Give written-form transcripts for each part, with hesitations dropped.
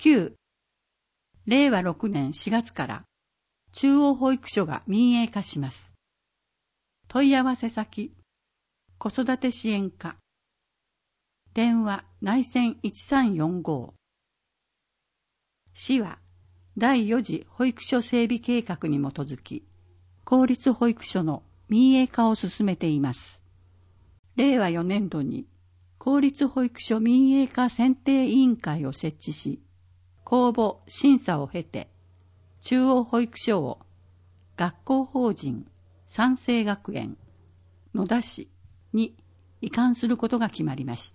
9. 令和6年4月から中央保育所が民営化します。問い合わせ先、子育て支援課。電話内線1345。市は第4次保育所整備計画に基づき、公立保育所の民営化を進めています。令和4年度に公立保育所民営化選定委員会を設置し、公募・審査を経て、中央保育所を学校法人三成学園野田市に移管することが決まりました。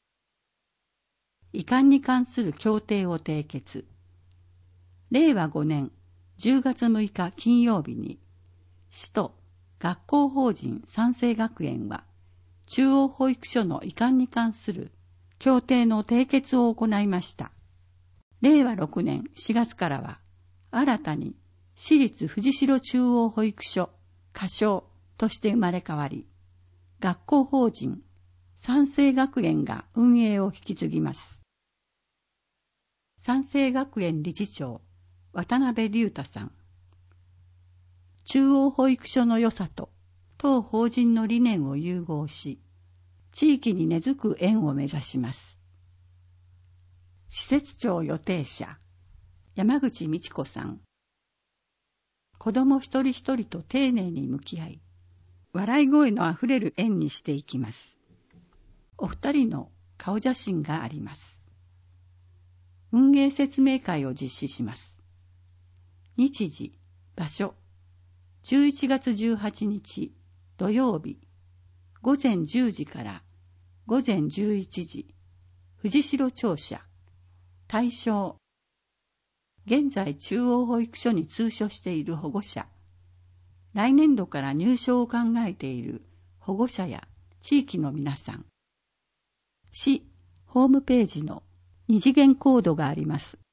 移管に関する協定を締結。令和5年10月6日金曜日に、市と学校法人三成学園は、中央保育所の移管に関する協定の締結を行いました。令和6年4月からは、新たに市立藤代中央保育所仮称として生まれ変わり、学校法人三成学園が運営を引き継ぎます。三成学園理事長渡辺隆太さん。中央保育所の良さと当法人の理念を融合し、地域に根付く園を目指します。施設長予定者山口美智子さん。子ども一人一人と丁寧に向き合い、笑い声のあふれる園にしていきます。お二人の顔写真があります。運営説明会を実施します。日時、場所、11月18日土曜日、午前10時から午前11時、藤代庁舎、対象、現在中央保育所に通所している保護者、来年度から入所を考えている保護者や地域の皆さん。市ホームページの二次元コードがあります。